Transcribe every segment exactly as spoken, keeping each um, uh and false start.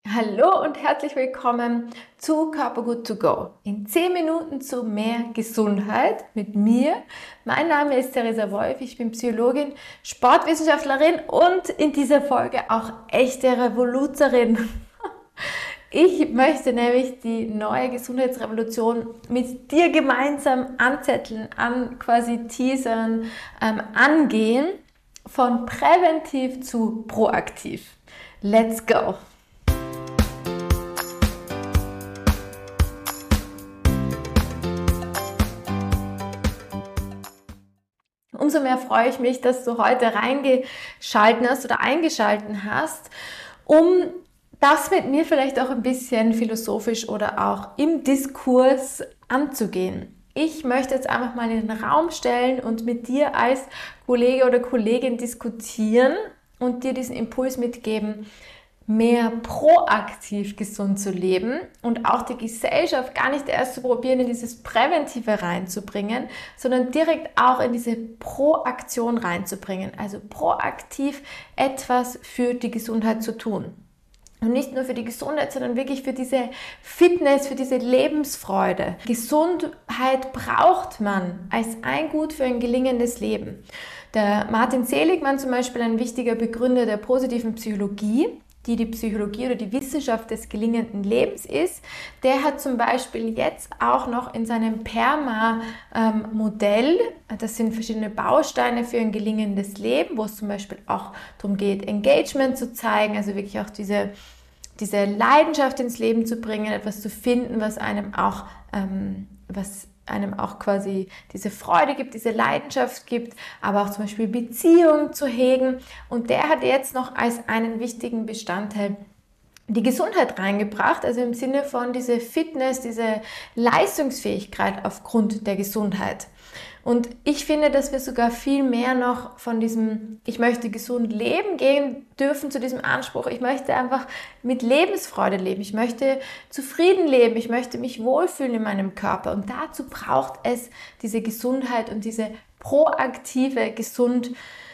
Hallo und herzlich willkommen zu Körpergut to go. In zehn Minuten zu mehr Gesundheit mit mir. Mein Name ist Theresa Wolf, ich bin Psychologin, Sportwissenschaftlerin und in dieser Folge auch echte Revoluzerin. Ich möchte nämlich die neue Gesundheitsrevolution mit dir gemeinsam anzetteln, an quasi teasern, ähm, angehen, von präventiv zu proaktiv. Let's go! Umso mehr freue ich mich, dass du heute reingeschalten hast oder eingeschalten hast, um das mit mir vielleicht auch ein bisschen philosophisch oder auch im Diskurs anzugehen. Ich möchte jetzt einfach mal in den Raum stellen und mit dir als Kollege oder Kollegin diskutieren und dir diesen Impuls mitgeben, mehr proaktiv gesund zu leben und auch die Gesellschaft gar nicht erst zu probieren, in dieses Präventive reinzubringen, sondern direkt auch in diese Proaktion reinzubringen, also proaktiv etwas für die Gesundheit zu tun. Und nicht nur für die Gesundheit, sondern wirklich für diese Fitness, für diese Lebensfreude. Gesundheit braucht man als ein Gut für ein gelingendes Leben. Der Martin Seligman zum Beispiel, ein wichtiger Begründer der positiven Psychologie, die die Psychologie oder die Wissenschaft des gelingenden Lebens ist, der hat zum Beispiel jetzt auch noch in seinem PERMA-Modell, das sind verschiedene Bausteine für ein gelingendes Leben, wo es zum Beispiel auch darum geht, Engagement zu zeigen, also wirklich auch diese, diese Leidenschaft ins Leben zu bringen, etwas zu finden, was einem auch, ähm, was einem auch quasi diese Freude gibt, diese Leidenschaft gibt, aber auch zum Beispiel Beziehungen zu hegen. Und der hat jetzt noch als einen wichtigen Bestandteil die Gesundheit reingebracht, also im Sinne von diese Fitness, diese Leistungsfähigkeit aufgrund der Gesundheit. Und ich finde, dass wir sogar viel mehr noch von diesem ich möchte gesund leben gehen dürfen zu diesem Anspruch. Ich möchte einfach mit Lebensfreude leben. Ich möchte zufrieden leben. Ich möchte mich wohlfühlen in meinem Körper. Und dazu braucht es diese Gesundheit und diese proaktive Gesund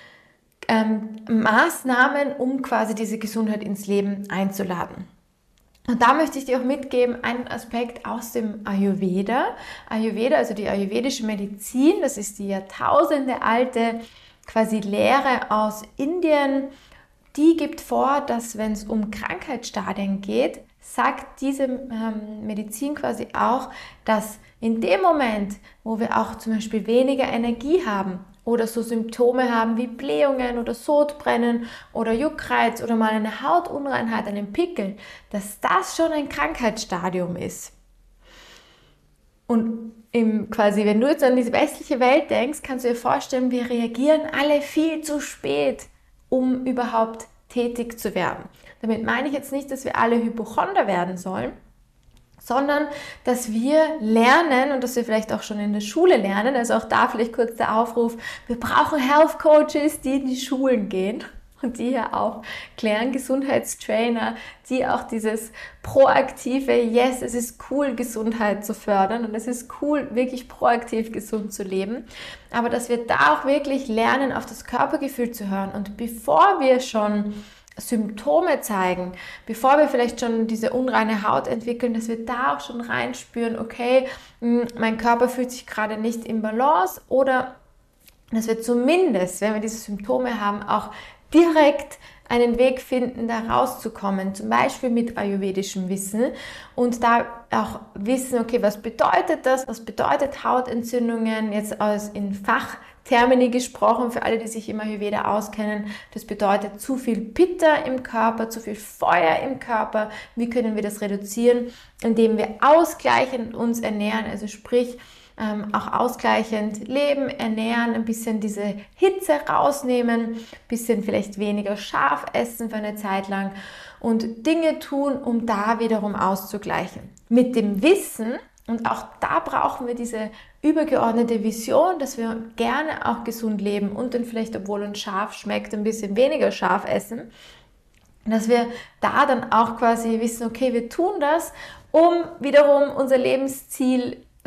ähm, Maßnahmen, um quasi diese Gesundheit ins Leben einzuladen. Und da möchte ich dir auch mitgeben, einen Aspekt aus dem Ayurveda. Ayurveda, also die ayurvedische Medizin, das ist die Jahrtausende alte quasi Lehre aus Indien. Die gibt vor, dass wenn es um Krankheitsstadien geht, sagt diese ähm, Medizin quasi auch, dass in dem Moment, wo wir auch zum Beispiel weniger Energie haben, oder so Symptome haben wie Blähungen oder Sodbrennen oder Juckreiz oder mal eine Hautunreinheit, einen Pickel, dass das schon ein Krankheitsstadium ist. Und im, quasi, wenn du jetzt an diese westliche Welt denkst, kannst du dir vorstellen, wir reagieren alle viel zu spät, um überhaupt tätig zu werden. Damit meine ich jetzt nicht, dass wir alle Hypochonder werden sollen, sondern dass wir lernen und dass wir vielleicht auch schon in der Schule lernen, also auch da vielleicht kurz der Aufruf, wir brauchen Health Coaches, die in die Schulen gehen und die hier auch klären, Gesundheitstrainer, die auch dieses proaktive, yes, es ist cool, Gesundheit zu fördern und es ist cool, wirklich proaktiv gesund zu leben, aber dass wir da auch wirklich lernen, auf das Körpergefühl zu hören und bevor wir schon Symptome zeigen, bevor wir vielleicht schon diese unreine Haut entwickeln, dass wir da auch schon reinspüren, okay, mein Körper fühlt sich gerade nicht im Balance oder dass wir zumindest, wenn wir diese Symptome haben, auch direkt einen Weg finden, da rauszukommen, zum Beispiel mit ayurvedischem Wissen und da auch wissen, okay, was bedeutet das, was bedeutet Hautentzündungen, jetzt aus in Fachtermini gesprochen, für alle, die sich im Ayurveda auskennen, das bedeutet zu viel Pitta im Körper, zu viel Feuer im Körper, wie können wir das reduzieren, indem wir ausgleichend uns ernähren, also sprich, Ähm, auch ausgleichend leben, ernähren, ein bisschen diese Hitze rausnehmen, ein bisschen vielleicht weniger scharf essen für eine Zeit lang und Dinge tun, um da wiederum auszugleichen. Mit dem Wissen, und auch da brauchen wir diese übergeordnete Vision, dass wir gerne auch gesund leben und dann vielleicht, obwohl uns scharf schmeckt, ein bisschen weniger scharf essen, dass wir da dann auch quasi wissen, okay, wir tun das, um wiederum unser Lebensziel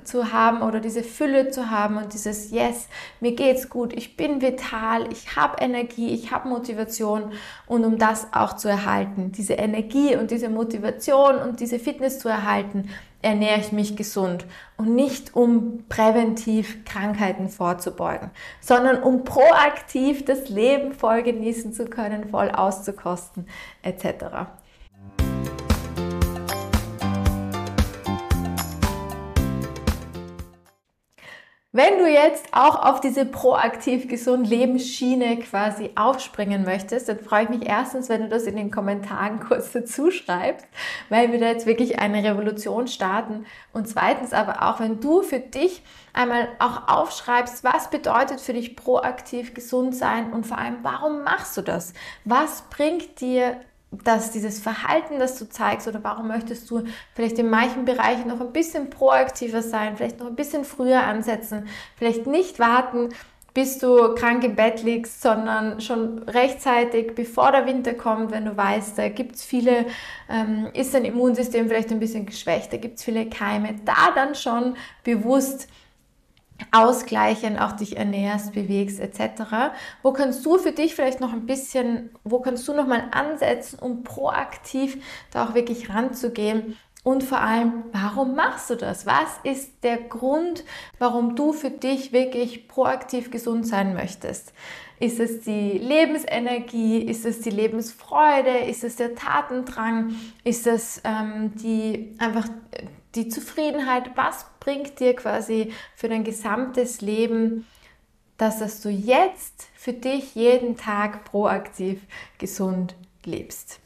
zu haben oder diese Fülle zu haben und dieses Yes, mir geht's gut, ich bin vital, ich habe Energie, ich habe Motivation, und um das auch zu erhalten, diese Energie und diese Motivation und diese Fitness zu erhalten, ernähre ich mich gesund, und nicht um präventiv Krankheiten vorzubeugen, sondern um proaktiv das Leben voll genießen zu können, voll auszukosten et cetera. Wenn du jetzt auch auf diese proaktiv gesund Lebensschiene quasi aufspringen möchtest, dann freue ich mich erstens, wenn du das in den Kommentaren kurz dazu schreibst, weil wir da jetzt wirklich eine Revolution starten, und zweitens aber auch, wenn du für dich einmal auch aufschreibst, was bedeutet für dich proaktiv gesund sein, und vor allem, warum machst du das? Was bringt dir dass dieses Verhalten, das du zeigst, oder warum möchtest du vielleicht in manchen Bereichen noch ein bisschen proaktiver sein, vielleicht noch ein bisschen früher ansetzen, vielleicht nicht warten, bis du krank im Bett liegst, sondern schon rechtzeitig, bevor der Winter kommt, wenn du weißt, da gibt es viele, ähm, ist dein Immunsystem vielleicht ein bisschen geschwächt, da gibt es viele Keime, da dann schon bewusst ausgleichen, auch dich ernährst, bewegst et cetera. Wo kannst du für dich vielleicht noch ein bisschen, wo kannst du noch mal ansetzen, um proaktiv da auch wirklich ranzugehen? Und vor allem, warum machst du das? Was ist der Grund, warum du für dich wirklich proaktiv gesund sein möchtest? Ist es die Lebensenergie? Ist es die Lebensfreude? Ist es der Tatendrang? Ist es ähm, die einfach die Zufriedenheit? Was bringt dir quasi für dein gesamtes Leben, dass, dass du jetzt für dich jeden Tag proaktiv gesund lebst?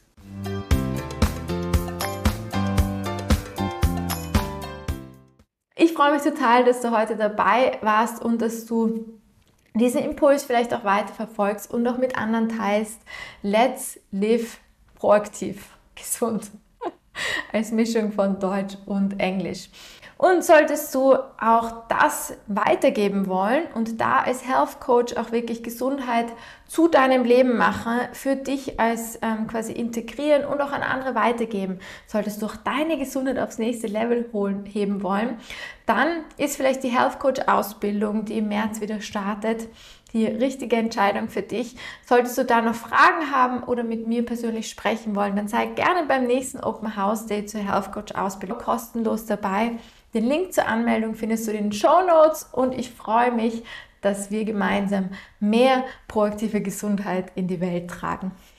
Ich freue mich total, dass du heute dabei warst und dass du diesen Impuls vielleicht auch weiter verfolgst und auch mit anderen teilst. Let's live proaktiv gesund. Als Mischung von Deutsch und Englisch. Und solltest du auch das weitergeben wollen und da als Health Coach auch wirklich Gesundheit zu deinem Leben machen, für dich als ähm, quasi integrieren und auch an andere weitergeben, solltest du auch deine Gesundheit aufs nächste Level holen, heben wollen, dann ist vielleicht die Health Coach Ausbildung, die im März wieder startet, die richtige Entscheidung für dich. Solltest du da noch Fragen haben oder mit mir persönlich sprechen wollen, dann sei gerne beim nächsten Open House Day zur Health Coach Ausbildung kostenlos dabei. Den Link zur Anmeldung findest du in den Shownotes, und ich freue mich, dass wir gemeinsam mehr proaktive Gesundheit in die Welt tragen.